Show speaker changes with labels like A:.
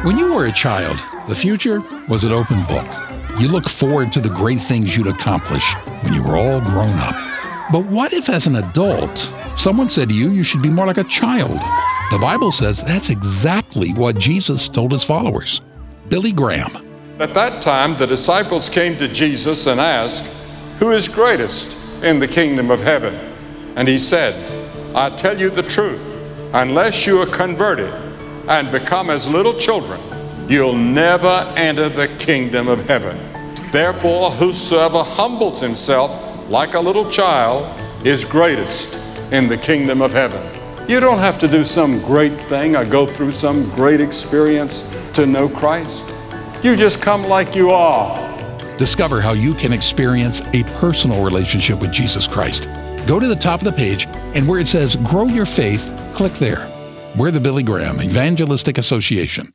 A: When you were a child, the future was an open book. You look forward to the great things you'd accomplish when you were all grown up. But what if as an adult, someone said to you, you should be more like a child? The Bible says that's exactly what Jesus told his followers. Billy Graham.
B: At that time, the disciples came to Jesus and asked, "Who is greatest in the kingdom of heaven?" And he said, "I tell you the truth, unless you are converted and become as little children, you'll never enter the kingdom of heaven. Therefore, whosoever humbles himself like a little child is greatest in the kingdom of heaven." You don't have to do some great thing or go through some great experience to know Christ. You just come like you are.
A: Discover how you can experience a personal relationship with Jesus Christ. Go to the top of the page, and where it says Grow Your Faith, click there. We're the Billy Graham Evangelistic Association.